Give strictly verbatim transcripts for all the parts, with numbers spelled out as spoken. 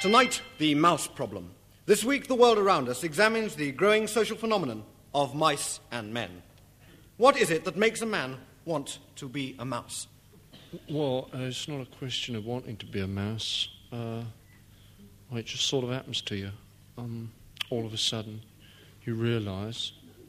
Tonight, the mouse problem. This week, the world around us examines the growing social phenomenon of mice and men. What is it that makes a man want to be a mouse? Well, uh, it's not a question of wanting to be a mouse. Uh, well, it just sort of happens to you. Um, all of a sudden, you realise,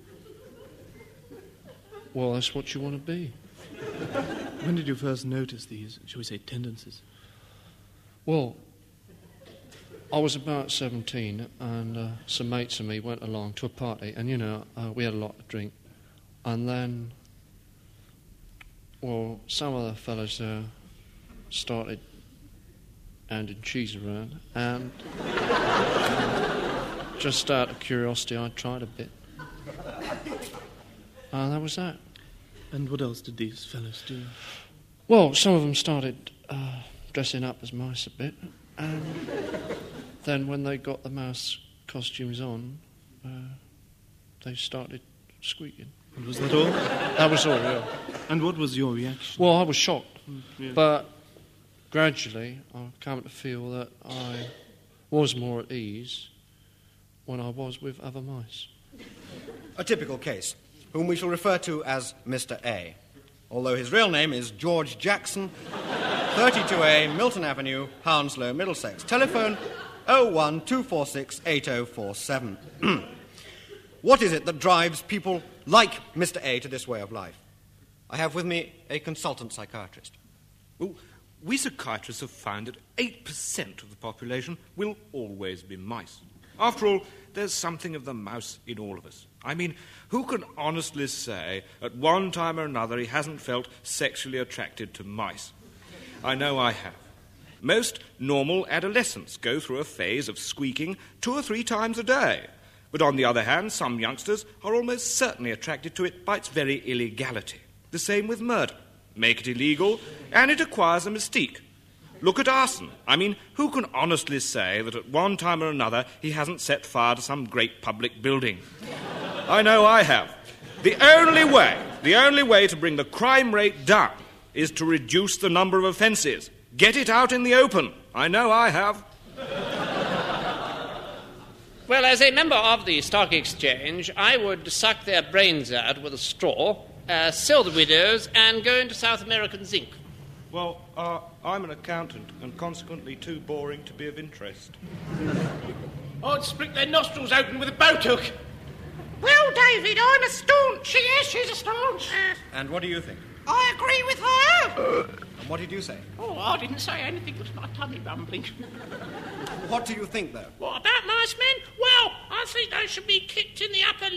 well, that's what you want to be. When did you first notice these, shall we say, tendencies? Well, I was about seventeen, and uh, some mates of me went along to a party, and, you know, uh, we had a lot to drink. And then, well, some of the fellas uh, started handing cheese around, and just out of curiosity, I tried a bit. And that was that. And what else did these fellows do? Well, some of them started uh, dressing up as mice a bit, and then when they got the mouse costumes on, uh, they started squeaking. And was that all? That was all, yeah. And what was your reaction? Well, I was shocked, mm, yeah. but gradually I've come to feel that I was more at ease when I was with other mice. A typical case, whom we shall refer to as Mister A, although his real name is George Jackson, thirty-two A, Milton Avenue, Hounslow, Middlesex. Telephone oh one two four six eight oh four seven. What is it that drives people like Mister A to this way of life? I have with me a consultant psychiatrist. Well, we psychiatrists have found that eight percent of the population will always be mice. After all, there's something of the mouse in all of us. I mean, who can honestly say at one time or another he hasn't felt sexually attracted to mice? I know I have. Most normal adolescents go through a phase of squeaking two or three times a day. But on the other hand, some youngsters are almost certainly attracted to it by its very illegality. The same with murder. Make it illegal, and it acquires a mystique. Look at arson. I mean, who can honestly say that at one time or another he hasn't set fire to some great public building? I know I have. The only way, the only way to bring the crime rate down is to reduce the number of offences. Get it out in the open. I know I have. Well, as a member of the Stock Exchange, I would suck their brains out with a straw, uh, sell the widows, and go into South American zinc. Well, uh, I'm an accountant, and consequently too boring to be of interest. I'd split their nostrils open with a boat hook. Well, David, I'm a staunch. Yes, she's a staunch. And what do you think? I agree with her. And what did you say? Oh, I didn't say anything. It was my tummy rumbling. What do you think, though? What about mice men? Well, I think they should be kicked in the upper